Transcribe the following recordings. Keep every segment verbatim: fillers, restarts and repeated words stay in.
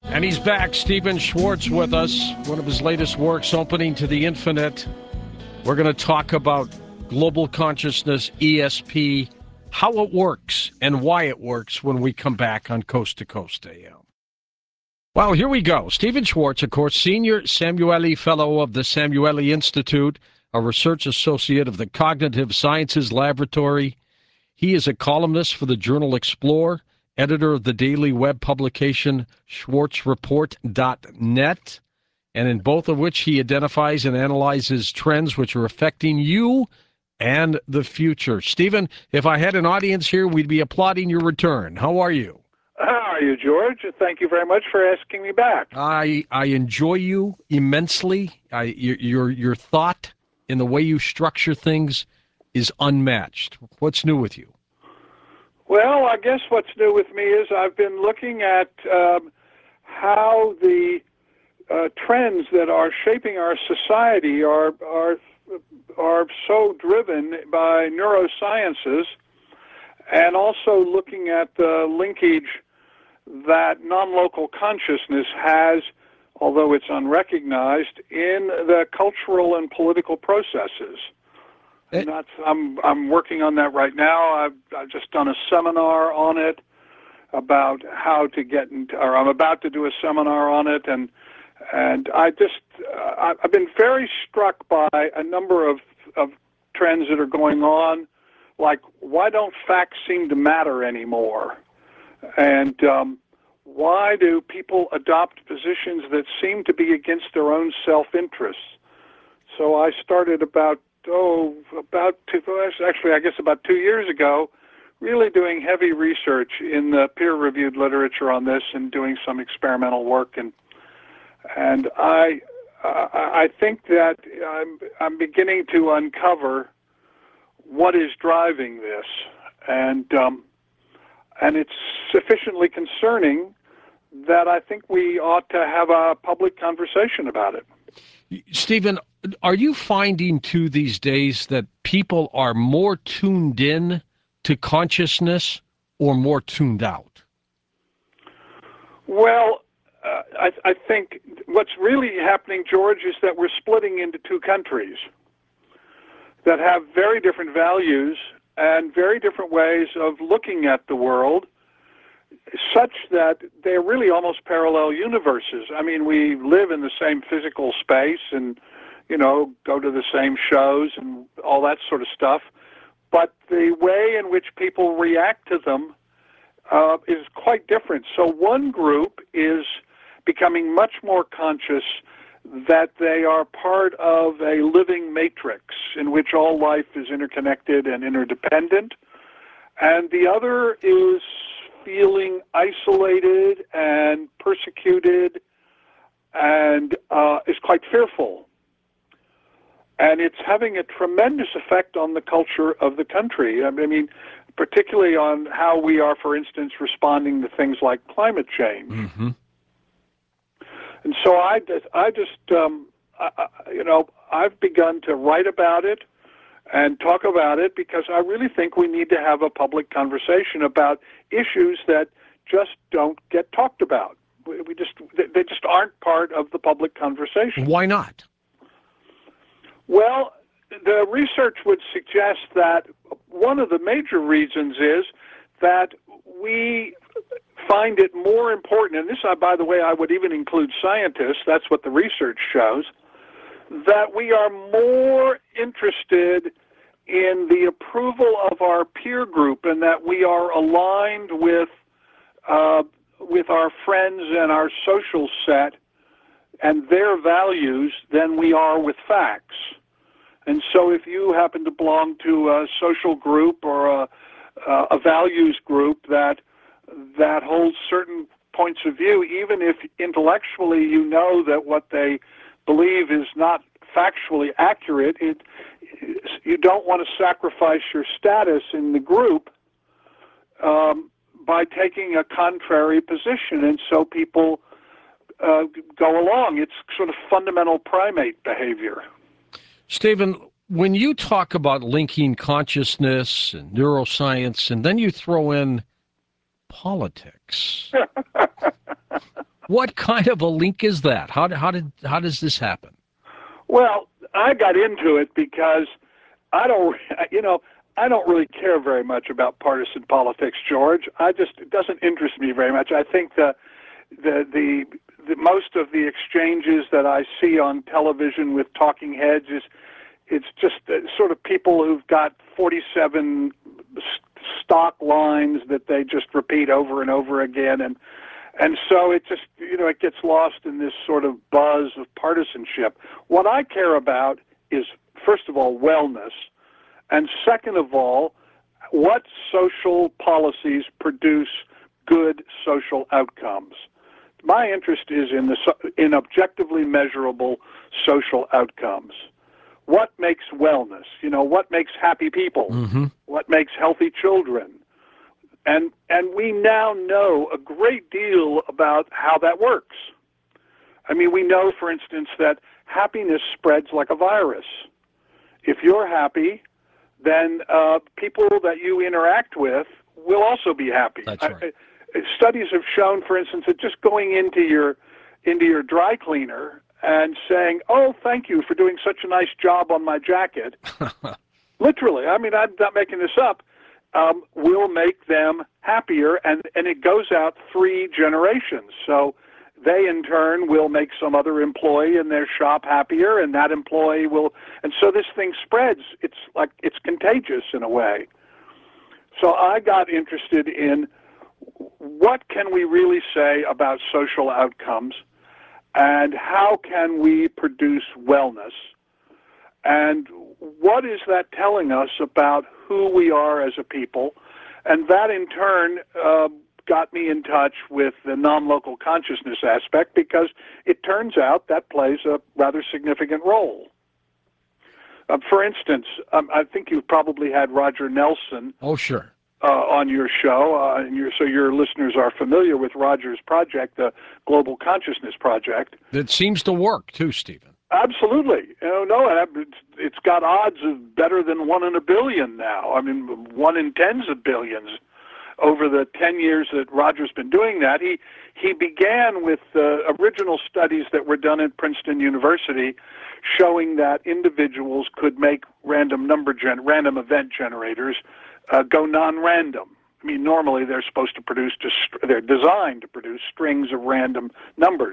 And he's back, Stephen Schwartz with us, one of his latest works, Opening to the Infinite. We're going to talk about global consciousness, E S P, how it works and why it works when we come back on Coast to Coast A M. Well, here we go. Stephen Schwartz, of course, Senior Samueli Fellow of the Samueli Institute, a research associate of the Cognitive Sciences Laboratory. He is a columnist for the journal Explore, editor of the daily web publication schwartz report dot net, and in both of which he identifies and analyzes trends which are affecting you and the future. Stephen, if I had an audience here, we'd be applauding your return. How are you? How are you, George? Thank you very much for asking me back. I I enjoy you immensely. I, your, your, your thought in the way you structure things is unmatched. What's new with you? Well, I guess what's new with me is I've been looking at um, how the uh, trends that are shaping our society are are are so driven by neurosciences, and also looking at the linkage that non-local consciousness has, although it's unrecognized, in the cultural and political processes. And that's, I'm I'm working on that right now. I've, I've just done a seminar on it about how to get into, or I'm about to do a seminar on it, and and I just uh, I've been very struck by a number of of trends that are going on, like why don't facts seem to matter anymore, and um, why do people adopt positions that seem to be against their own self-interests? So I started about oh, about two, actually, I guess about two years ago, really doing heavy research in the peer-reviewed literature on this and doing some experimental work, and and I I think that I'm I'm beginning to uncover what is driving this, and um, and it's sufficiently concerning that I think we ought to have a public conversation about it. Stephen, are you finding too these days that people are more tuned in to consciousness or more tuned out? Well, uh, I, I think what's really happening, George, is that we're splitting into two countries that have very different values and very different ways of looking at the world, such that they're really almost parallel universes. I mean, we live in the same physical space and, you know, go to the same shows and all that sort of stuff, but the way in which people react to them uh, is quite different. So one group is becoming much more conscious that they are part of a living matrix in which all life is interconnected and interdependent, and the other is feeling isolated and persecuted and uh, is quite fearful. And it's having a tremendous effect on the culture of the country. I mean, particularly on how we are, for instance, responding to things like climate change. Mm-hmm. And so I, I just, um, I, you know, I've begun to write about it and talk about it because I really think we need to have a public conversation about issues that just don't get talked about. We, we just, they just aren't part of the public conversation. Why not? Well, the research would suggest that one of the major reasons is that we find it more important, and this, by the way, I would even include scientists, that's what the research shows, that we are more interested in the approval of our peer group and that we are aligned with uh, with our friends and our social set and their values than we are with facts. And so if you happen to belong to a social group or a, a values group that that holds certain points of view, even if intellectually you know that what they believe is not factually accurate, it, you don't want to sacrifice your status in the group um, by taking a contrary position. And so people uh, go along. It's sort of fundamental primate behavior. Stephen, when you talk about linking consciousness and neuroscience, and then you throw in politics, What kind of a link is that? How, how did how does this happen? Well, I got into it because I don't, you know, I don't really care very much about partisan politics, George. I just, it doesn't interest me very much. I think the, the, the, the most of the exchanges that I see on television with talking heads is, it's just uh, sort of people who've got forty-seven st- stock lines that they just repeat over and over again. And, and so it just, you know, it gets lost in this sort of buzz of partisanship. What I care about is, first of all, wellness. And second of all, what social policies produce good social outcomes? My interest is in the in objectively measurable social outcomes. What makes wellness? You know, what makes happy people? Mm-hmm. What makes healthy children? And and we now know a great deal about how that works. I mean, we know, for instance, that happiness spreads like a virus. If you're happy, then uh, people that you interact with will also be happy. That's right. I, studies have shown, for instance, that just going into your into your dry cleaner and saying, "Oh, thank you for doing such a nice job on my jacket," literally, I mean, I'm not making this up, um, will make them happier, and, and it goes out three generations. So they, in turn, will make some other employee in their shop happier, and that employee will, and so this thing spreads. It's like, it's contagious in a way. So I got interested in what can we really say about social outcomes, and how can we produce wellness, and what is that telling us about who we are as a people? And that, in turn, uh, got me in touch with the non-local consciousness aspect, because it turns out that plays a rather significant role. Uh, for instance, um, I think you've probably had Roger Nelson Oh, sure. uh, on your show, uh, and your, so your listeners are familiar with Roger's project, the Global Consciousness Project. It seems to work, too, Stephen. Absolutely. You know, no, it's got odds of better than one in a billion now. I mean, one in tens of billions. Over the ten years that Roger's been doing that, he he began with uh, original studies that were done at Princeton University, showing that individuals could make random number gen random event generators uh, go non-random. I mean, normally they're supposed to produce just they're designed to produce strings of random numbers,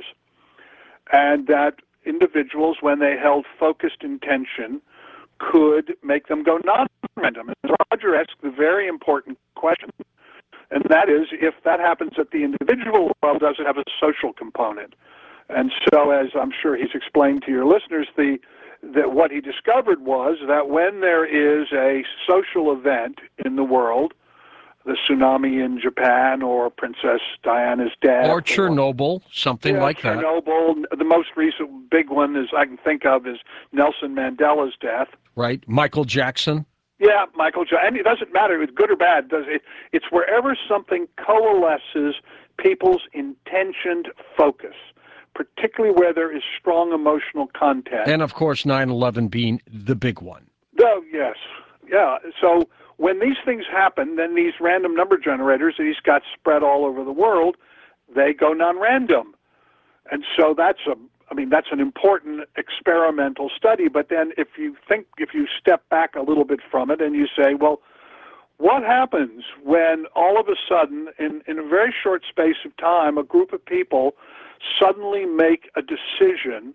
and that individuals, when they held focused intention, could make them go non-random. And Roger asked the very important question, and that is, if that happens at the individual level, does it have a social component? And so, as I'm sure he's explained to your listeners, the that what he discovered was that when there is a social event in the world, the tsunami in Japan, or Princess Diana's death, Or Chernobyl, something yeah, like that. Chernobyl. The most recent big one is I can think of is Nelson Mandela's death. Right. Michael Jackson. Yeah, Michael Jackson. And it doesn't matter if it's good or bad. Does it? It's wherever something coalesces people's intentioned focus, particularly where there is strong emotional content. And, of course, nine eleven being the big one. Oh, yes. Yeah. So when these things happen, then these random number generators that he's got spread all over the world, they go non-random. And so that's a, I mean, that's an important experimental study. But then if you think, if you step back a little bit from it and you say, well, what happens when all of a sudden, in, in a very short space of time, a group of people suddenly make a decision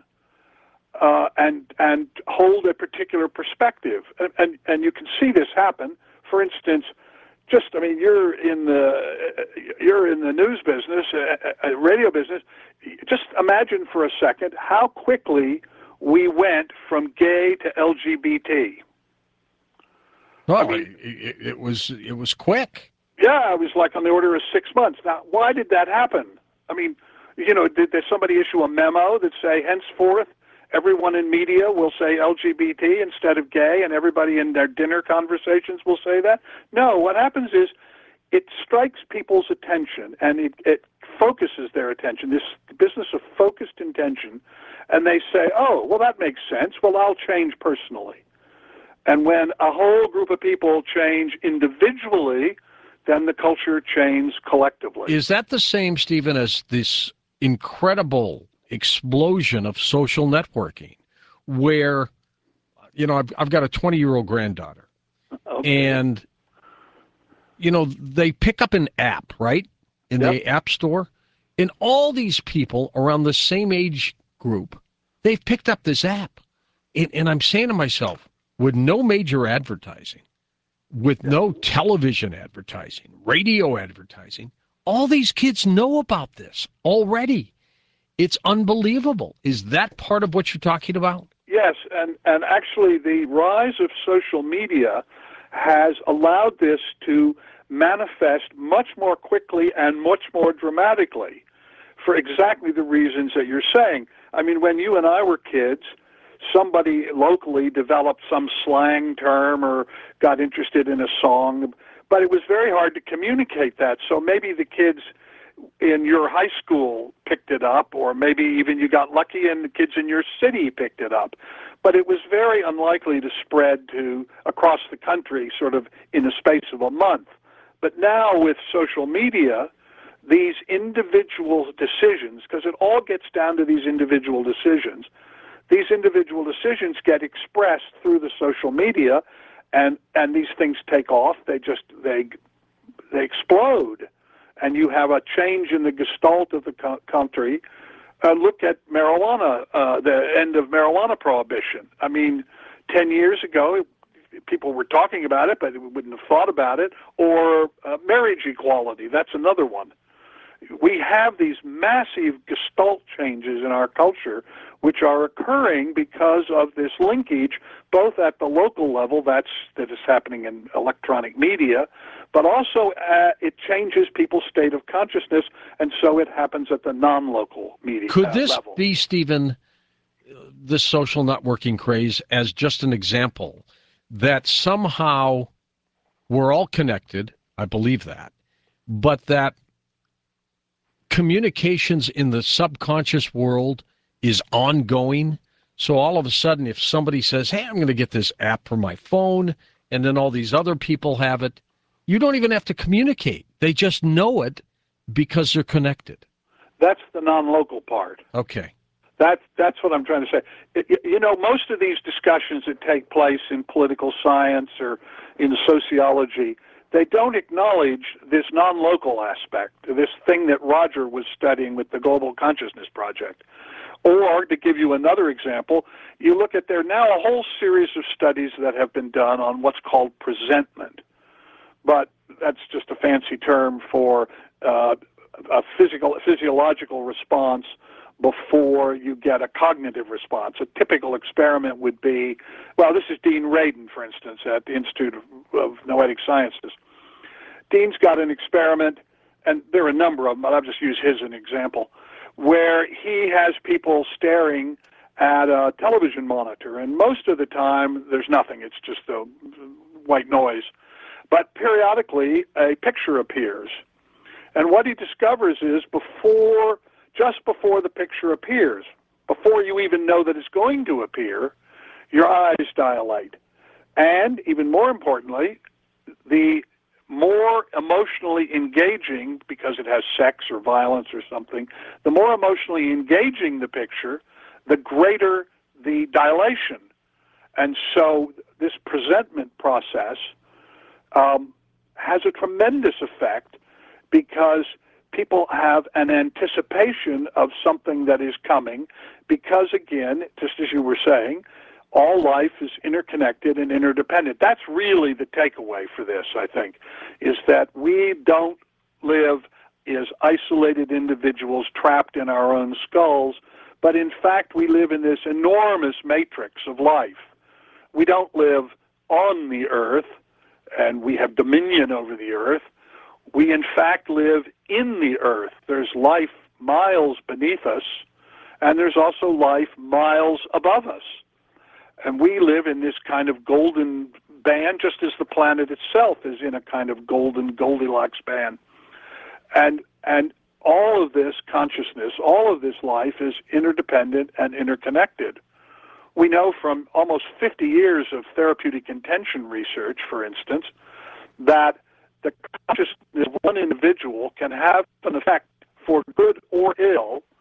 uh, and and hold a particular perspective? And, and, and you can see this happen. For instance, just, I mean, you're in the you're in the news business, uh, uh, radio business. Just imagine for a second how quickly we went from gay to L G B T. Well, I mean, it, it was it was quick. Yeah, it was like on the order of six months. Now, why did that happen? I mean, you know, did there somebody issue a memo that say henceforth everyone in media will say L G B T instead of gay, and everybody in their dinner conversations will say that? No, what happens is it strikes people's attention, and it, it focuses their attention, this business of focused intention, and they say, oh, well, that makes sense. Well, I'll change personally. And when a whole group of people change individually, then the culture changes collectively. Is that the same, Stephen, as this incredible explosion of social networking where, you know, I've, I've got a twenty-year-old granddaughter. Okay. And, you know, they pick up an app, right, in yep. the app store. And all these people around the same age group, they've picked up this app. And, and I'm saying to myself, with no major advertising, with no television advertising, radio advertising, all these kids know about this already. It's unbelievable. Is that part of what you're talking about? Yes, and, and actually the rise of social media has allowed this to manifest much more quickly and much more dramatically for exactly the reasons that you're saying. I mean, when you and I were kids, somebody locally developed some slang term or got interested in a song, but it was very hard to communicate that. So maybe the kids in your high school picked it up, or maybe even you got lucky and the kids in your city picked it up. But it was very unlikely to spread to across the country sort of in the space of a month. But now with social media, these individual decisions, because it all gets down to these individual decisions, these individual decisions get expressed through the social media, and, and these things take off. They just, they, they explode. And you have a change in the gestalt of the co- country. Uh, look at marijuana, uh, the end of marijuana prohibition. I mean, ten years ago, people were talking about it, but we wouldn't have thought about it. Or uh, marriage equality, that's another one. We have these massive gestalt changes in our culture which are occurring because of this linkage, both at the local level, that's that is happening in electronic media, but also uh, it changes people's state of consciousness, and so it happens at the non-local media Could uh, this level. be, Stephen, this social networking craze as just an example that somehow we're all connected, I believe that, but that communications in the subconscious world is ongoing. So all of a sudden, if somebody says, hey, I'm going to get this app for my phone, and then all these other people have it, you don't even have to communicate. They just know it because they're connected. That's the non-local part. Okay. That's, that's what I'm trying to say. You know, most of these discussions that take place in political science or in sociology, they don't acknowledge this non-local aspect, this thing that Roger was studying with the Global Consciousness Project. Or, to give you another example, you look at, there are now a whole series of studies that have been done on what's called presentment. But that's just a fancy term for uh, a physical, physiological response before you get a cognitive response. A typical experiment would be, well, this is Dean Radin, for instance, at the Institute of, of Noetic Sciences. Dean's got an experiment, and there are a number of them, but I'll just use his as an example, where he has people staring at a television monitor, and most of the time there's nothing. It's just a white noise. But periodically a picture appears. And what he discovers is before, just before the picture appears, before you even know that it's going to appear, your eyes dilate. And even more importantly, the more emotionally engaging, because it has sex or violence or something, the more emotionally engaging the picture, the greater the dilation. And so this presentment process um, has a tremendous effect because people have an anticipation of something that is coming because, again, just as you were saying, all life is interconnected and interdependent. That's really the takeaway for this, I think, is that we don't live as isolated individuals trapped in our own skulls, but in fact we live in this enormous matrix of life. We don't live on the earth, and we have dominion over the earth. We, in fact, live in the earth. There's life miles beneath us, and there's also life miles above us. And we live in this kind of golden band, just as the planet itself is in a kind of golden Goldilocks band. And and all of this consciousness, all of this life is interdependent and interconnected. We know from almost fifty years of therapeutic intention research, for instance, that the consciousness of one individual can have an effect for good or ill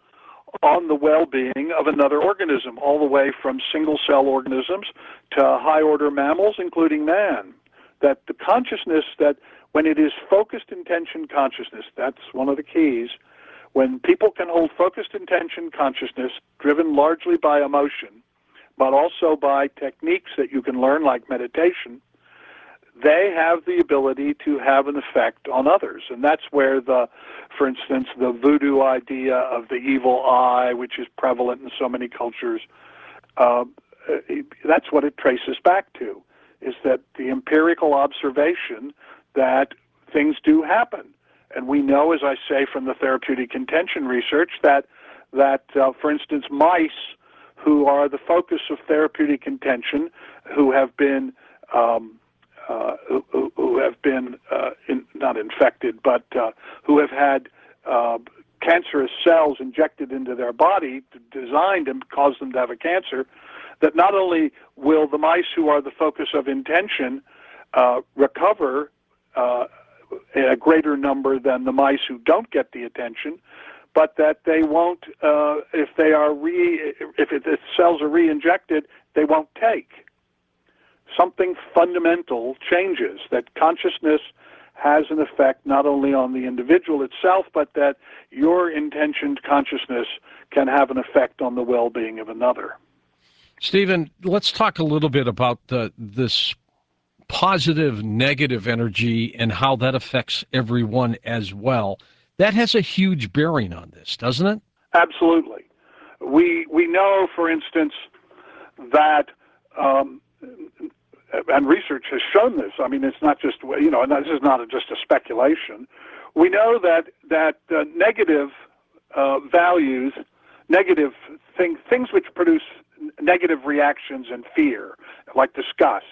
on the well-being of another organism, all the way from single-cell organisms to high-order mammals, including man. That the consciousness, that when it is focused intention consciousness, that's one of the keys. When people can hold focused intention consciousness, driven largely by emotion, but also by techniques that you can learn like meditation, they have the ability to have an effect on others. And that's where the, for instance, the voodoo idea of the evil eye, which is prevalent in so many cultures, uh, that's what it traces back to, is that the empirical observation that things do happen. And we know, as I say, from the therapeutic intention research, that, that uh, for instance, mice who are the focus of therapeutic intention, who have been um, uh, who, who have been uh, in, not infected, but uh, who have had uh, cancerous cells injected into their body, designed to cause them to have a cancer, that not only will the mice who are the focus of intention uh, recover uh, a greater number than the mice who don't get the attention, but that they won't, uh, if they are re, if it, the cells are re-injected, they won't take. Something fundamental changes, that consciousness has an effect not only on the individual itself, but that your intentioned consciousness can have an effect on the well-being of another. Stephen, let's talk a little bit about the, this positive, negative energy and how that affects everyone as well. That has a huge bearing on this, doesn't it? Absolutely. We we know, for instance, that, um, and research has shown this. I mean, it's not just, you know, and this is not a, just a speculation. We know that that uh, negative uh, values, negative things, things which produce negative reactions and fear, like disgust,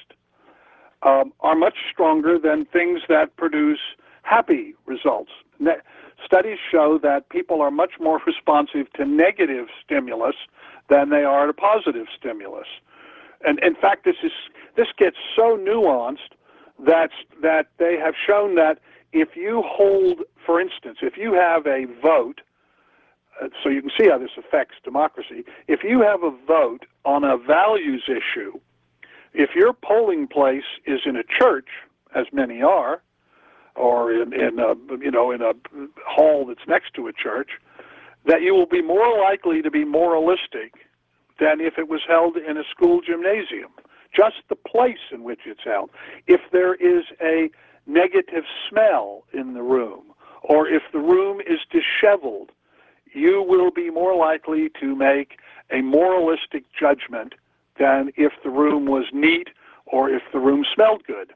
um, are much stronger than things that produce happy results. Ne- Studies show that people are much more responsive to negative stimulus than they are to positive stimulus. And in fact, this is this gets so nuanced that that they have shown that if you hold, for instance, if you have a vote, uh, so you can see how this affects democracy, if you have a vote on a values issue, if your polling place is in a church, as many are, or in, in a, you know, in a hall that's next to a church, that you will be more likely to be moralistic than if it was held in a school gymnasium. Just the place in which it's held. If there is a negative smell in the room, or if the room is disheveled, you will be more likely to make a moralistic judgment than if the room was neat or if the room smelled good.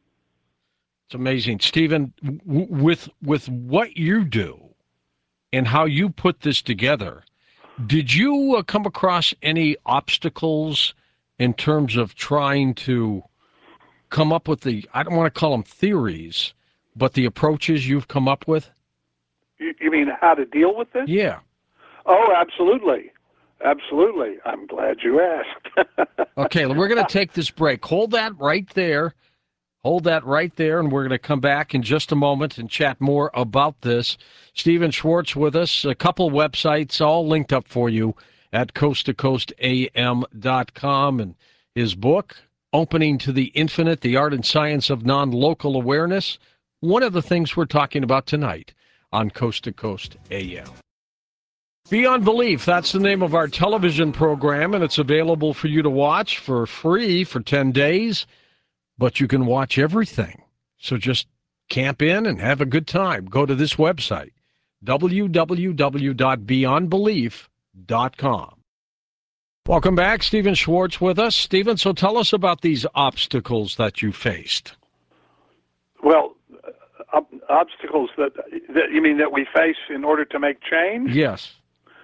It's amazing. Stephen, w- with with what you do and how you put this together, did you uh, come across any obstacles in terms of trying to come up with the, I don't want to call them theories, but the approaches you've come up with? You, you mean how to deal with this? Yeah. Oh, absolutely. Absolutely. I'm glad you asked. Okay, we're going to take this break. Hold that right there. Hold that right there, and we're going to come back in just a moment and chat more about this. Stephen Schwartz with us, a couple websites all linked up for you at coast to coast a m dot com, and his book, Opening to the Infinite, The Art and Science of Non-Local Awareness, one of the things we're talking about tonight on Coast to Coast A M. Beyond Belief, that's the name of our television program, and it's available for you to watch for free for ten days. But you can watch everything. So just camp in and have a good time. Go to this website, w w w dot beyond belief dot com. Welcome back. Stephen Schwartz with us. Stephen, so tell us about these obstacles that you faced. Well, uh, obstacles that, that you mean that we face in order to make change? Yes.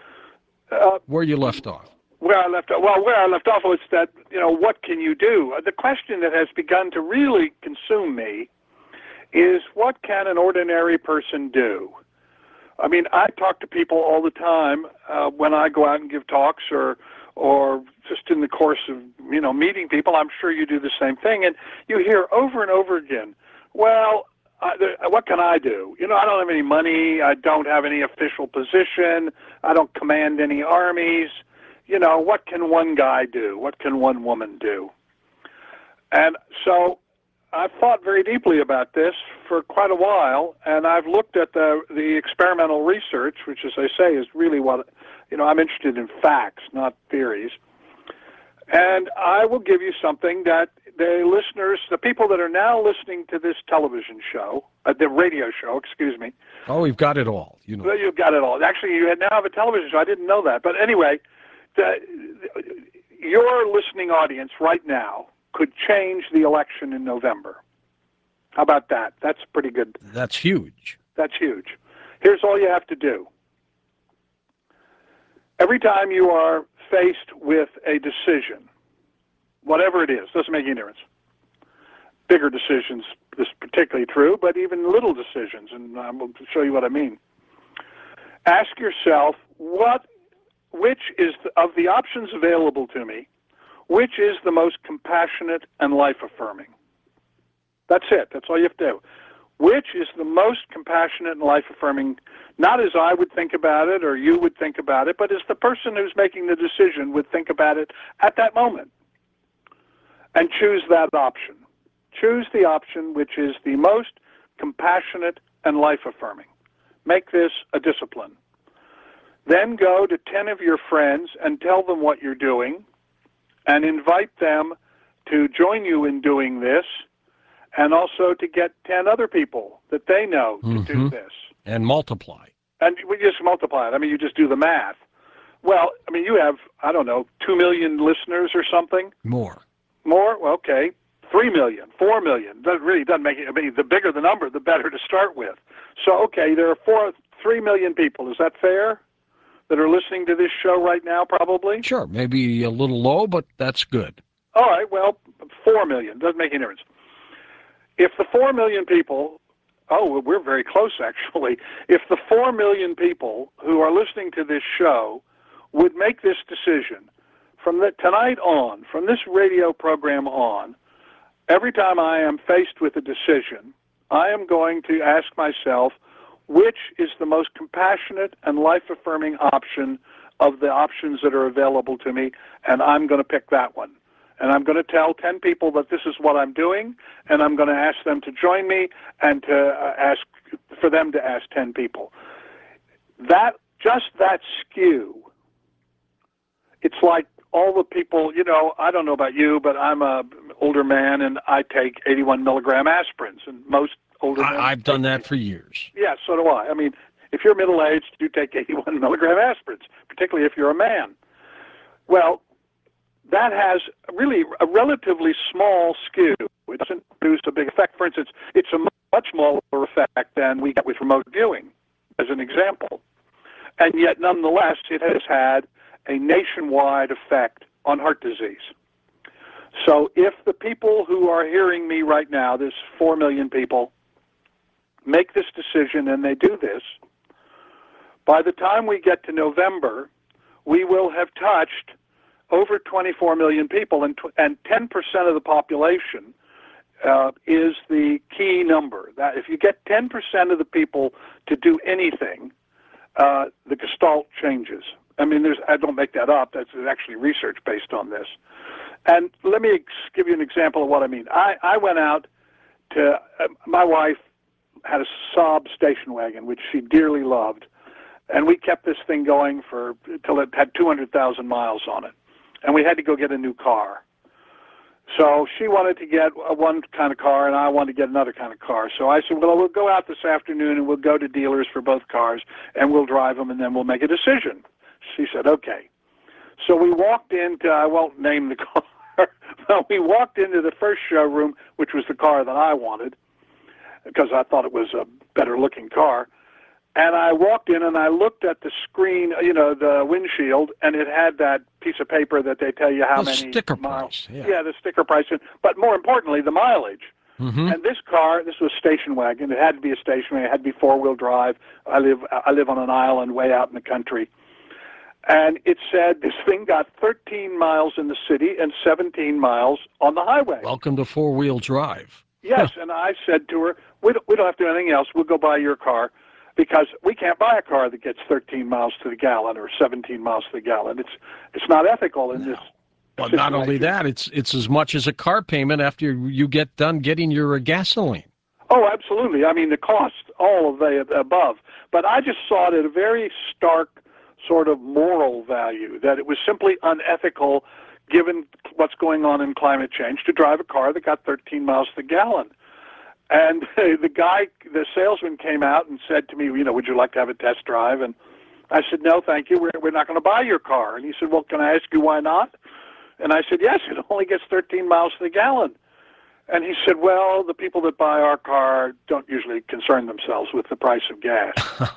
Uh, Where you left off. Where I left off, well, where I left off was that, you know, what can you do? The question that has begun to really consume me is, what can an ordinary person do? I mean, I talk to people all the time uh, when I go out and give talks, or or just in the course of, you know, meeting people. I'm sure you do the same thing, and you hear over and over again, well, uh, what can I do? You know, I don't have any money. I don't have any official position. I don't command any armies. You know, what can one guy do? What can one woman do? And so I've thought very deeply about this for quite a while, and I've looked at the the experimental research, which, as I say, is really what, you know, I'm interested in facts, not theories. And I will give you something that the listeners, the people that are now listening to this television show, uh, the radio show, excuse me. Oh, we've got it all. You know, well, you've got it all. Actually, you now have a television show. I didn't know that. But anyway, the, your listening audience right now could change the election in November. How about that? That's pretty good. That's huge. That's huge. Here's all you have to do. Every time you are faced with a decision, whatever it is, doesn't make any difference. Bigger decisions, this is particularly true, but even little decisions, and I'm going to show you what I mean. Ask yourself, what, which is, the, of the options available to me, which is the most compassionate and life-affirming? That's it. That's all you have to do. Which is the most compassionate and life-affirming, not as I would think about it or you would think about it, but as the person who's making the decision would think about it at that moment. And choose that option. Choose the option which is the most compassionate and life-affirming. Make this a discipline. Then go to ten of your friends and tell them what you're doing, and invite them to join you in doing this, and also to get ten other people that they know to mm-hmm. do this. And multiply. And we just multiply it. I mean, you just do the math. Well, I mean, you have, I don't know, two million listeners or something? More. More? Well, okay. Three million, four million. That really doesn't make it, I mean, the bigger the number, the better to start with. So, okay, there are four, three million people. Is that fair? That are listening to this show right now, probably? Sure, maybe a little low, but that's good. All right, well, four million. Doesn't make any difference. If the four million people, oh, we're very close, actually. If the four million people who are listening to this show would make this decision from the, tonight on, from this radio program on, every time I am faced with a decision, I am going to ask myself, which is the most compassionate and life-affirming option of the options that are available to me, and I'm going to pick that one. And I'm going to tell ten people that this is what I'm doing, and I'm going to ask them to join me and to uh, ask for them to ask ten people. That, just that skew, it's like all the people, you know, I don't know about you, but I'm an older man, and I take eighty-one milligram aspirins, and most older men... I, I've done that for years. Yeah, so do I. I mean, if you're middle-aged, you take eighty-one milligram aspirins, particularly if you're a man. Well, that has really a relatively small skew. It doesn't produce a big effect. For instance, it's a much smaller effect than we get with remote viewing, as an example. And yet, nonetheless, it has had a nationwide effect on heart disease. So if the people who are hearing me right now, there's four million people, make this decision and they do this, by the time we get to November, we will have touched over twenty-four million people, and, and ten percent of the population uh, is the key number. That if you get ten percent of the people to do anything, uh, the gestalt changes. I mean, there's, I don't make that up. That's actually research based on this. And let me give you an example of what I mean. I, I went out to, uh, my wife had a Saab station wagon, which she dearly loved, and we kept this thing going for till it had two hundred thousand miles on it. And we had to go get a new car. So she wanted to get one kind of car, and I wanted to get another kind of car. So I said, well, we'll go out this afternoon, and we'll go to dealers for both cars, and we'll drive them, and then we'll make a decision. She said, okay. So we walked into, I won't name the car, but we walked into the first showroom, which was the car that I wanted, because I thought it was a better-looking car. And I walked in and I looked at the screen, you know, the windshield, and it had that piece of paper that they tell you how the many sticker miles. price. Yeah. yeah, the sticker price. But more importantly, the mileage. Mm-hmm. And this car, this was a station wagon. It had to be a station wagon. It had to be four-wheel drive. I live, I live on an island way out in the country. And it said this thing got thirteen miles in the city and seventeen miles on the highway. Welcome to four-wheel drive. Yes, and I said to her, we don't, we don't have to do anything else. We'll go buy your car because we can't buy a car that gets thirteen miles to the gallon or seventeen miles to the gallon. It's it's not ethical in No. this Well, situation. not only that, it's it's as much as a car payment after you get done getting your gasoline. Oh, absolutely. I mean, the cost, all of the above. But I just saw it at a very stark sort of moral value, that it was simply unethical, given what's going on in climate change, to drive a car that got thirteen miles to the gallon. And the guy, the salesman came out and said to me, you know, would you like to have a test drive? And I said, no, thank you. We're, we're not going to buy your car. And he said, well, can I ask you why not? And I said, yes, it only gets thirteen miles to the gallon. And he said, well, the people that buy our car don't usually concern themselves with the price of gas.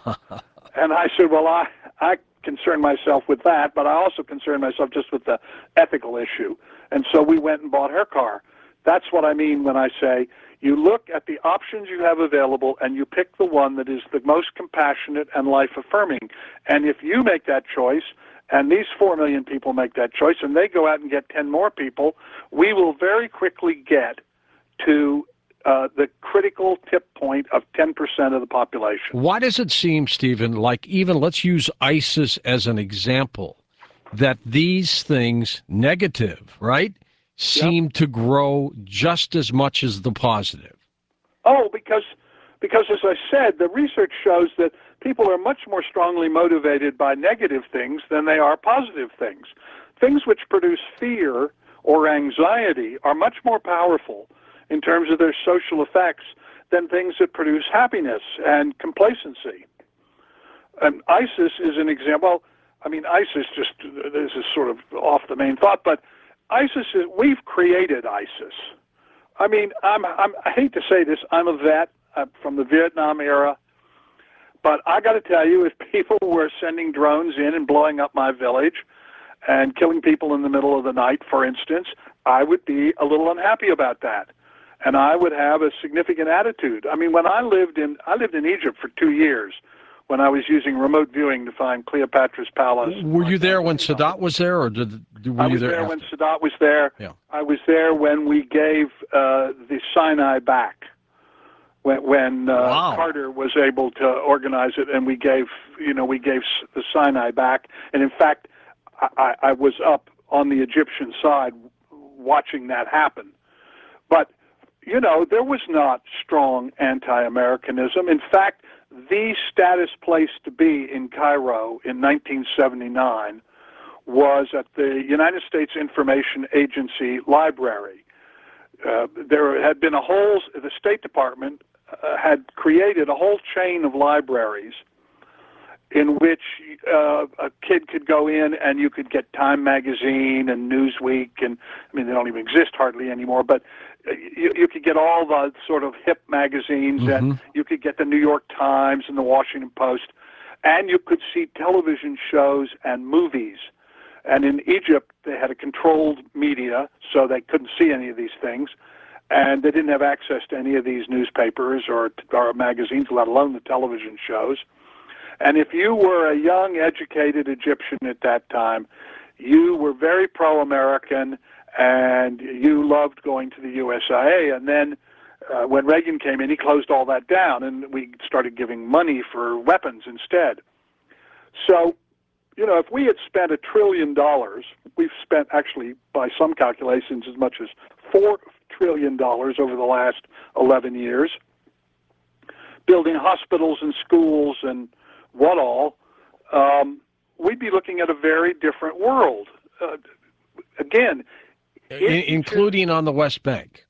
And I said, well, I, I concern myself with that, but I also concern myself just with the ethical issue. And so we went and bought her car. That's what I mean when I say you look at the options you have available and you pick the one that is the most compassionate and life-affirming. And if you make that choice, and these four million people make that choice, and they go out and get ten more people, we will very quickly get to uh, the critical tip point of ten percent of the population. Why does it seem, Stephen, like even let's use ISIS as an example, that these things, negative, right, seem yep. to grow just as much as the positive? Oh, because, because as I said, the research shows that people are much more strongly motivated by negative things than they are positive things. Things which produce fear or anxiety are much more powerful in terms of their social effects than things that produce happiness and complacency. And ISIS is an example. I mean, ISIS just, this is sort of off the main thought, but ISIS, is, we've created ISIS. I mean, I'm, I'm, I hate to say this, I'm a vet I'm from the Vietnam era, but I got to tell you, if people were sending drones in and blowing up my village and killing people in the middle of the night, for instance, I would be a little unhappy about that. And I would have a significant attitude. I mean, when I lived in, I lived in Egypt for two years when I was using remote viewing to find Cleopatra's palace. Were you there when Sadat was there, or did were I you was there, there after? when Sadat was there. Yeah. I was there when we gave uh, the Sinai back, when, when uh, wow. Carter was able to organize it, and we gave, you know, we gave the Sinai back. And in fact, I, I was up on the Egyptian side watching that happen. But you know, there was not strong anti-Americanism. In fact, the status place to be in Cairo in nineteen seventy-nine was at the United States Information Agency library. Uh, there had been a whole, the State Department uh, had created a whole chain of libraries in which uh, a kid could go in and you could get Time Magazine and Newsweek, and I mean, they don't even exist hardly anymore, but you, you could get all the sort of hip magazines, mm-hmm. and you could get the New York Times and the Washington Post, and you could see television shows and movies. And in Egypt, they had a controlled media, so they couldn't see any of these things, and they didn't have access to any of these newspapers or, or magazines, let alone the television shows. And if you were a young, educated Egyptian at that time, you were very pro-American, and you loved going to the U S A. And then uh, when Reagan came in, he closed all that down, and we started giving money for weapons instead. So, you know, if we had spent a trillion dollars, we've spent actually, by some calculations, as much as four trillion dollars over the last eleven years, building hospitals and schools and what all, um, we'd be looking at a very different world. Uh, again, In, including on the West Bank.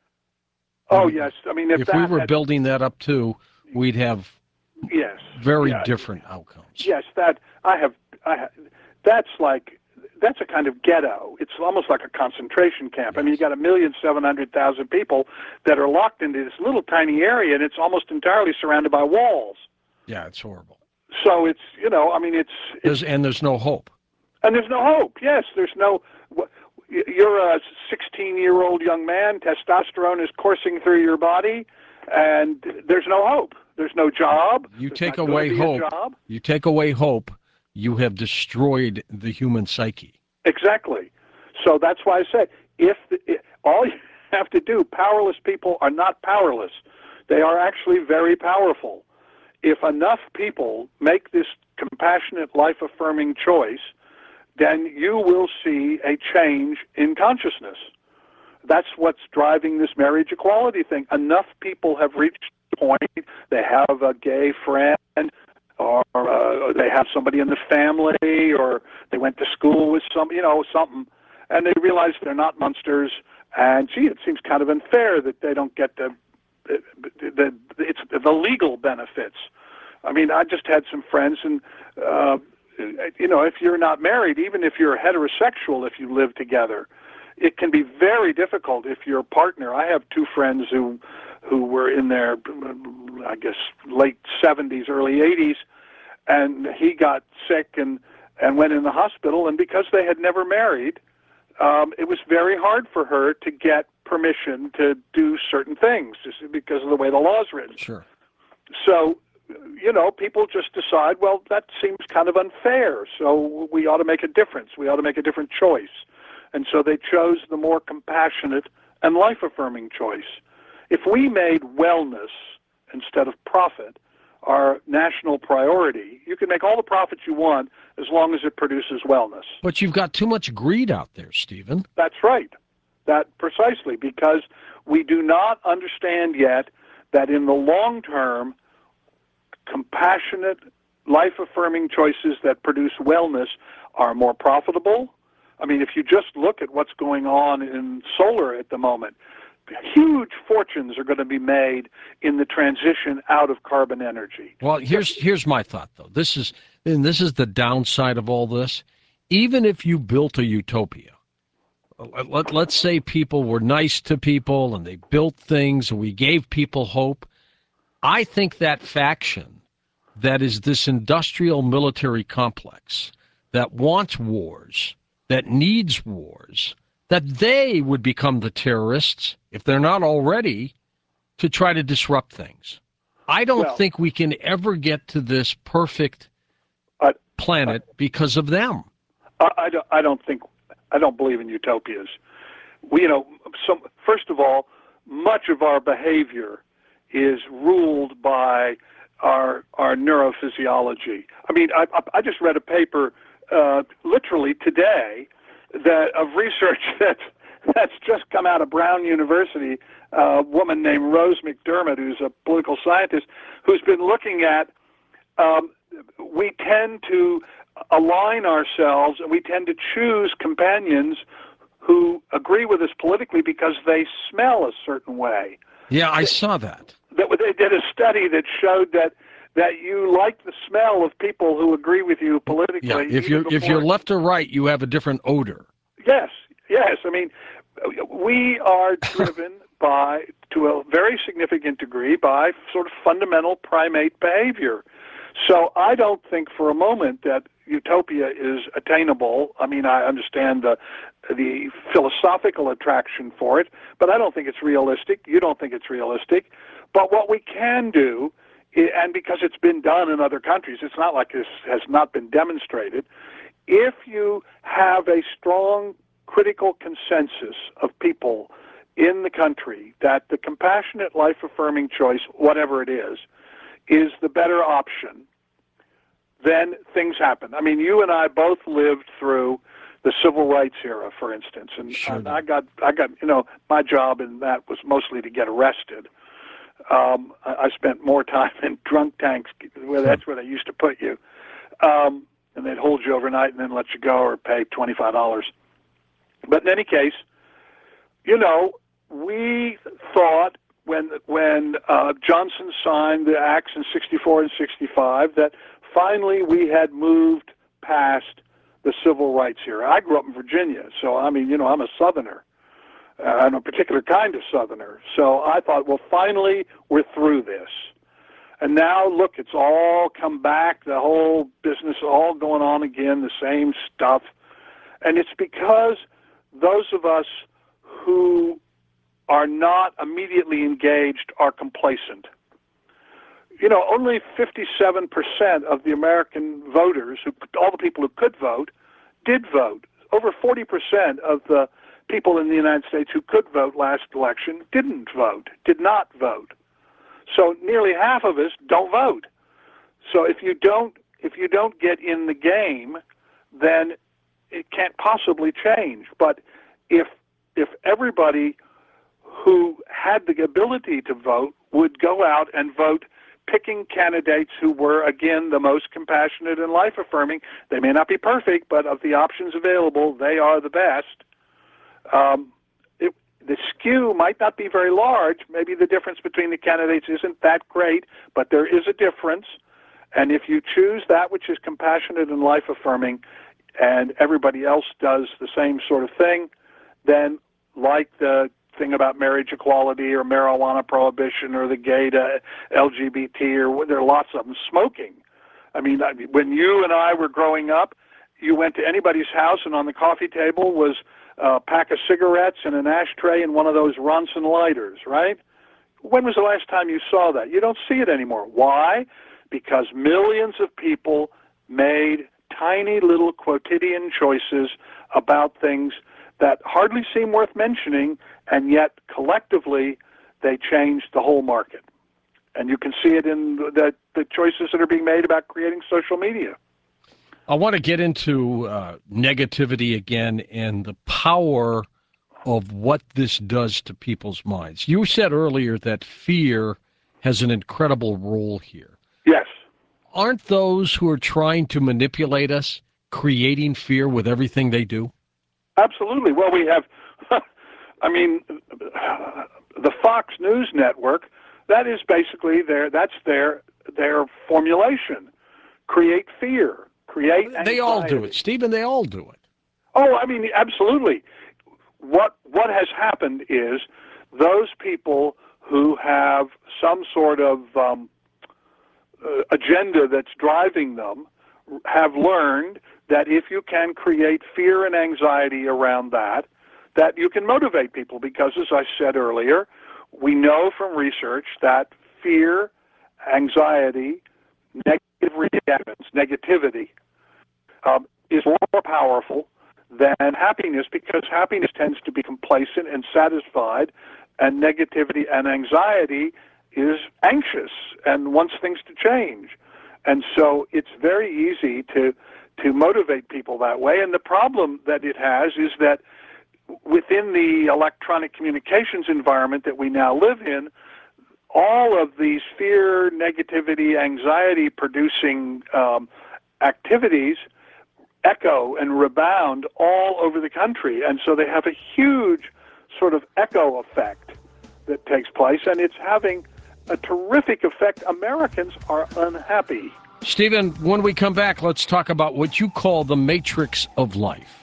Oh, yes. I mean, if, if that we were had, building that up too, we'd have yes, very yeah, different outcomes. Yes, that I have. I have. That's like that's a kind of ghetto. It's almost like a concentration camp. Yes. I mean, you got a million seven hundred thousand people that are locked into this little tiny area, and it's almost entirely surrounded by walls. Yeah, it's horrible. So it's, you know, I mean, it's, it's there's, and there's no hope. And there's no hope. Yes, there's no. You're a sixteen-year-old young man. Testosterone is coursing through your body, and there's no hope. There's no job. You there's take not away hope. Job. You take away hope. You have destroyed the human psyche. Exactly. So that's why I said, if, the, if all you have to do, powerless people are not powerless. They are actually very powerful. If enough people make this compassionate, life-affirming choice, then you will see a change in consciousness. That's what's driving this marriage equality thing. Enough people have reached the point, they have a gay friend, or uh, they have somebody in the family, or they went to school with some, you know, something, and they realize they're not monsters, and gee, it seems kind of unfair that they don't get the, the, the, it's the legal benefits. I mean, I just had some friends, and, uh, you know, if you're not married, even if you're heterosexual, if you live together, it can be very difficult if your partner. I have two friends who who were in their, I guess, late seventies, early eighties, and he got sick and, and went in the hospital, and because they had never married, um, it was very hard for her to get permission to do certain things just because of the way the law's written. Sure. So, you know, people just decide, well, that seems kind of unfair, so we ought to make a difference. We ought to make a different choice. And so they chose the more compassionate and life-affirming choice. If we made wellness instead of profit our national priority, you can make all the profits you want as long as it produces wellness. But you've got too much greed out there, Stephen. That's right. That precisely, because we do not understand yet that in the long term, compassionate, life-affirming choices that produce wellness are more profitable. I mean, if you just look at what's going on in solar at the moment, huge fortunes are going to be made in the transition out of carbon energy. Well, here's here's my thought, though. This is and this is the downside of all this. Even if you built a utopia, let, let's say people were nice to people and they built things and we gave people hope, I think that faction that is this industrial military complex that wants wars, that needs wars, that they would become the terrorists, if they're not already, to try to disrupt things. I don't well, think we can ever get to this perfect uh, planet uh, because of them. I, I, don't, I don't think, I don't believe in utopias. We, you know, some, first of all, much of our behavior is ruled by our our neurophysiology. I mean, I, I just read a paper uh, literally today that of research that's that's just come out of Brown University. A woman named Rose McDermott, who's a political scientist, who's been looking at. Um, we tend to align ourselves, and we tend to choose companions who agree with us politically because they smell a certain way. Yeah, I saw that. That they did a study that showed that that you like the smell of people who agree with you politically. Yeah, if you're before. if you're left or right, you have a different odor. Yes, yes. I mean, we are driven by, to a very significant degree, by sort of fundamental primate behavior. So I don't think for a moment that utopia is attainable. I mean, I understand the the philosophical attraction for it, but I don't think it's realistic. You don't think it's realistic. But what we can do, and because it's been done in other countries, it's not like this has not been demonstrated, if you have a strong critical consensus of people in the country that the compassionate, life-affirming choice, whatever it is, is the better option, then things happen. I mean, you and I both lived through the civil rights era, for instance, and sure I, I got, I got, you know, my job in that was mostly to get arrested. Um, I, I spent more time in drunk tanks, where that's where they used to put you, um, and they'd hold you overnight and then let you go or pay twenty-five dollars. But in any case, you know, we thought when when uh, Johnson signed the acts in sixty-four and sixty-five that finally we had moved past the civil rights era. I grew up in Virginia, so I mean, you know, I'm a Southerner. Uh, I'm a particular kind of Southerner. So I thought, well, finally we're through this. And now, look, it's all come back, the whole business all going on again, the same stuff. And it's because those of us who are not immediately engaged are complacent. You know, only fifty-seven percent of the American voters, who, all the people who could vote, did vote. Over forty percent of the people in the United States who could vote last election didn't vote, did not vote. So nearly half of us don't vote. So if you don't if you don't get in the game, then it can't possibly change. But if if everybody who had the ability to vote would go out and vote, picking candidates who were, again, the most compassionate and life-affirming, they may not be perfect, but of the options available, they are the best. Um, it, the skew might not be very large. Maybe the difference between the candidates isn't that great, but there is a difference. And if you choose that which is compassionate and life-affirming, and everybody else does the same sort of thing, then like the thing about marriage equality or marijuana prohibition or the gay to L G B T, or there are lots of them, smoking. I mean, when you and I were growing up, you went to anybody's house and on the coffee table was a pack of cigarettes and an ashtray and one of those Ronson lighters, right? When was the last time you saw that? You don't see it anymore. Why? Because millions of people made tiny little quotidian choices about things that hardly seem worth mentioning, and yet collectively they changed the whole market. And you can see it in the, the choices that are being made about creating social media. I want to get into uh, negativity again and the power of what this does to people's minds. You said earlier that fear has an incredible role here. Yes. Aren't those who are trying to manipulate us creating fear with everything they do? Absolutely. Well, we have, I mean, the Fox News Network, that is basically their, that's their, their formulation. Create fear, create anxiety. They all do it, Stephen, they all do it. Oh, I mean, absolutely. What, what has happened is those people who have some sort of um, uh, agenda that's driving them have learned that if you can create fear and anxiety around that, that you can motivate people. Because, as I said earlier, we know from research that fear, anxiety, negative reactions, negativity, um, is more powerful than happiness, because happiness tends to be complacent and satisfied, and negativity and anxiety is anxious and wants things to change. And so it's very easy to to motivate people that way. And the problem that it has is that within the electronic communications environment that we now live in, all of these fear, negativity, anxiety-producing um, activities echo and rebound all over the country. And so they have a huge sort of echo effect that takes place, and it's having a terrific effect. Americans are unhappy. Stephen, when we come back, let's talk about what you call the matrix of life.